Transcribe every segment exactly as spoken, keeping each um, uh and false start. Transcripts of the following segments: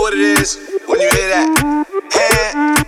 what it is when you hear that. Hand,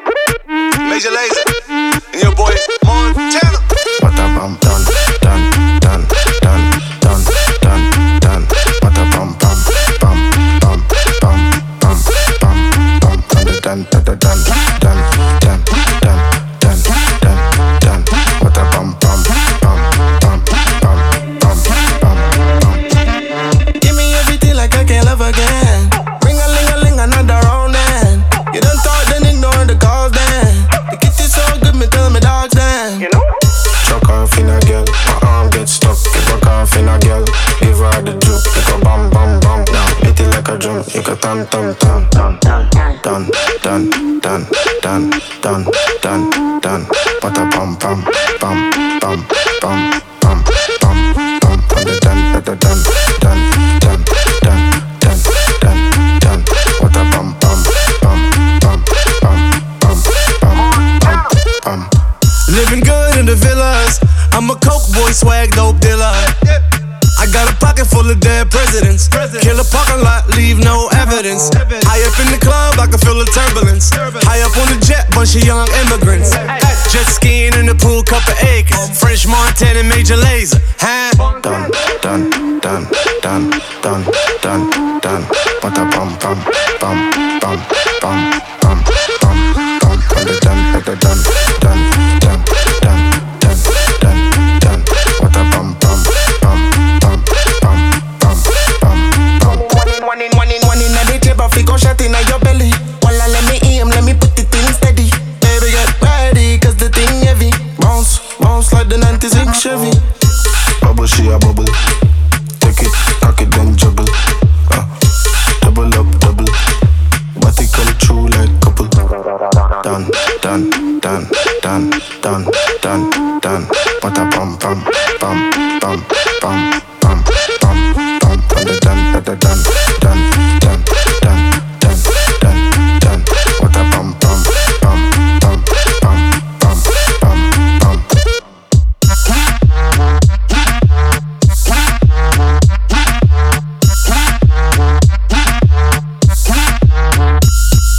Major Lazer, and your boy Montana. What a bum done, done, done, done, done, done, done. What a bum bum bum bum bum bum bum bum. Done, done, done, done, done, done, done, done, done, done. What a bum bum bum bum bum bum bum bum. Give me everything like I can't love again. Ring a ling a ling another round then. You done thought then ignore the calls then. The kiss is so good me tell me dogs then. You know. Chuck off in a girl, my arm get stuck. Give a cough in a girl, give her the juke. You go bam bam bam, hit it like a drum. You go tam tam tam, done, done, done, done, done, done, done, done, done. What a bam bam bam bam bam bam bam bam. Done, done, done, done, done, done, done, done, done, done. What a bam bam bam bam bam bam bam bam bam. Living good in the villas. I'm a coke boy, swag dope dealer. I got a pocket full of dead presidents. Kill a parking lot, leave no evidence. High up in the club, I can feel the turbulence. High up on the jet, bunch of young immigrants. Jet skiing in the pool, couple acres. French Montana, Major Lazer. Done, done, done, done, done, done, done. What a bum bum bum bum bum bum bum bum. Done, done, done, done, done, done, done, done, done. What a bum bum bum bum bum bum bum bum. One in, one in, one in a day table, fi go shot inna your belly. Walla let me aim, let me put it in steady. Baby get ready, cause the thing heavy. Bounce, bounce like the ninety-six Chevy. Bubble, she a bubble. Take it, cock it, then juggle. Uh, double up, double. Body come true like couple. Done, done, done, done, done, done, done. What a bum bum bum bum bum